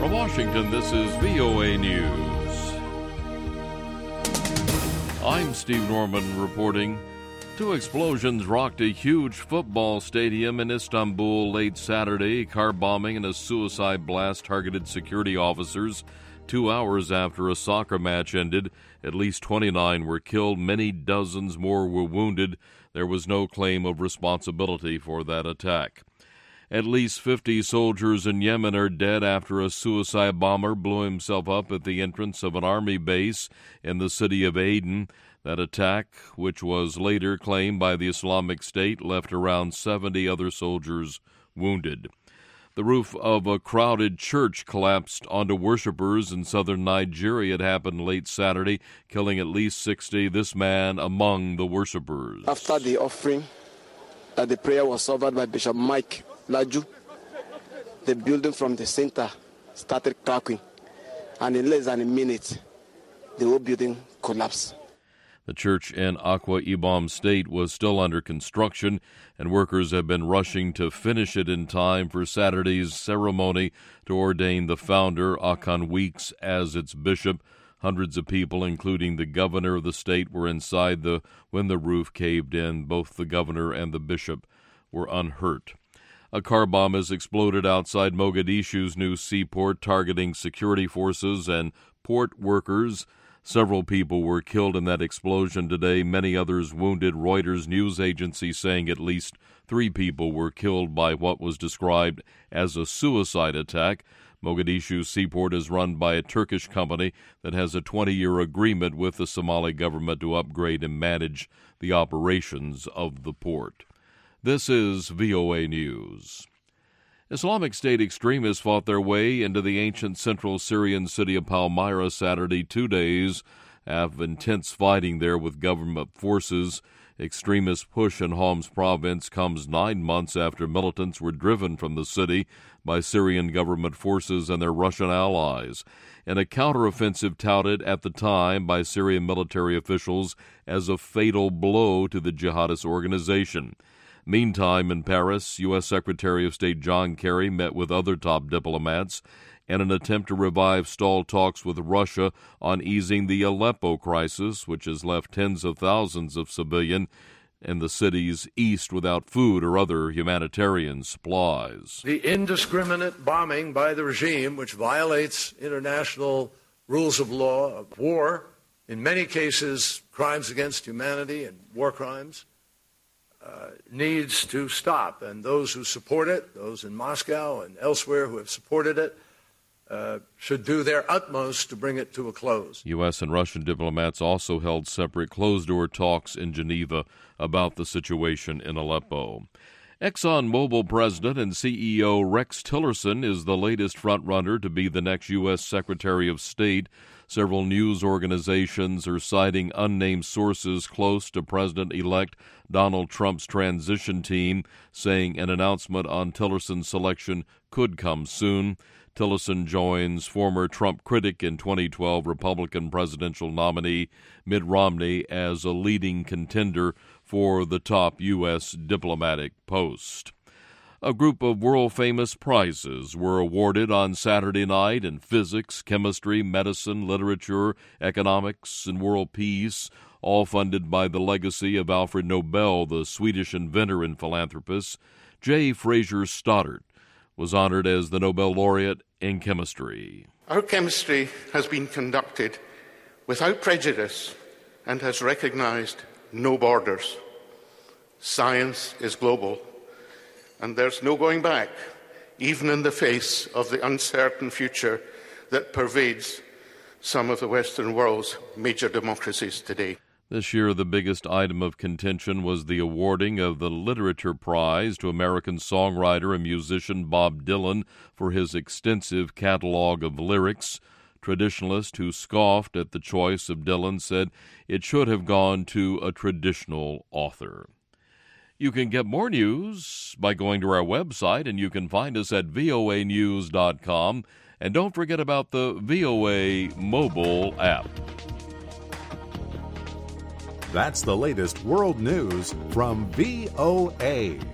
From Washington, this is VOA News. I'm Steve Norman reporting. Two explosions rocked a huge football stadium in Istanbul late Saturday. Car bombing and a suicide blast targeted security officers. 2 hours after a soccer match ended, at least 29 were killed. Many dozens more were wounded. There was no claim of responsibility for that attack. At least 50 soldiers in Yemen are dead after a suicide bomber blew himself up at the entrance of an army base in the city of Aden. That attack, which was later claimed by the Islamic State, left around 70 other soldiers wounded. The roof of a crowded church collapsed onto worshippers in southern Nigeria. It happened late Saturday, killing at least 60, this man among the worshippers. After the offering, the prayer was offered by Bishop Mike Laju. The building from the center started cracking, and in less than a minute, the whole building collapsed. The church in Akwa Ibom State was still under construction, and workers have been rushing to finish it in time for Saturday's ceremony to ordain the founder, Akan Weeks, as its bishop. Hundreds of people, including the governor of the state, were inside when the roof caved in. Both the governor and the bishop were unhurt. A car bomb has exploded outside Mogadishu's new seaport, targeting security forces and port workers. Several people were killed in that explosion today, many others wounded. Reuters news agency saying at least 3 people were killed by what was described as a suicide attack. Mogadishu's seaport is run by a Turkish company that has a 20-year agreement with the Somali government to upgrade and manage the operations of the port. This is VOA News. Islamic State extremists fought their way into the ancient central Syrian city of Palmyra Saturday. 2 days of intense fighting there with government forces. Extremist push in Homs province comes 9 months after militants were driven from the city by Syrian government forces and their Russian allies, in a counteroffensive touted at the time by Syrian military officials as a fatal blow to the jihadist organization. Meantime, in Paris, U.S. Secretary of State John Kerry met with other top diplomats in an attempt to revive stalled talks with Russia on easing the Aleppo crisis, which has left tens of thousands of civilians in the city's east without food or other humanitarian supplies. The indiscriminate bombing by the regime, which violates international rules of law, of war, in many cases crimes against humanity and war crimes, needs to stop. And those who support it, those in Moscow and elsewhere who have supported it, should do their utmost to bring it to a close. U.S. and Russian diplomats also held separate closed-door talks in Geneva about the situation in Aleppo. ExxonMobil president and CEO Rex Tillerson is the latest frontrunner to be the next U.S. Secretary of State. Several news organizations are citing unnamed sources close to President-elect Donald Trump's transition team, saying an announcement on Tillerson's selection could come soon. Tillerson joins former Trump critic and 2012 Republican presidential nominee Mitt Romney as a leading contender for the top U.S. diplomatic post. A group of world-famous prizes were awarded on Saturday night in physics, chemistry, medicine, literature, economics, and world peace, all funded by the legacy of Alfred Nobel, the Swedish inventor and philanthropist. J. Fraser Stoddart was honored as the Nobel laureate in chemistry. Our chemistry has been conducted without prejudice and has recognized no borders. Science is global, and there's no going back, even in the face of the uncertain future that pervades some of the Western world's major democracies today. This year, the biggest item of contention was the awarding of the Literature Prize to American songwriter and musician Bob Dylan for his extensive catalog of lyrics. Traditionalists who scoffed at the choice of Dylan said it should have gone to a traditional author. You can get more news by going to our website, and you can find us at voanews.com. And don't forget about the VOA mobile app. That's the latest world news from VOA.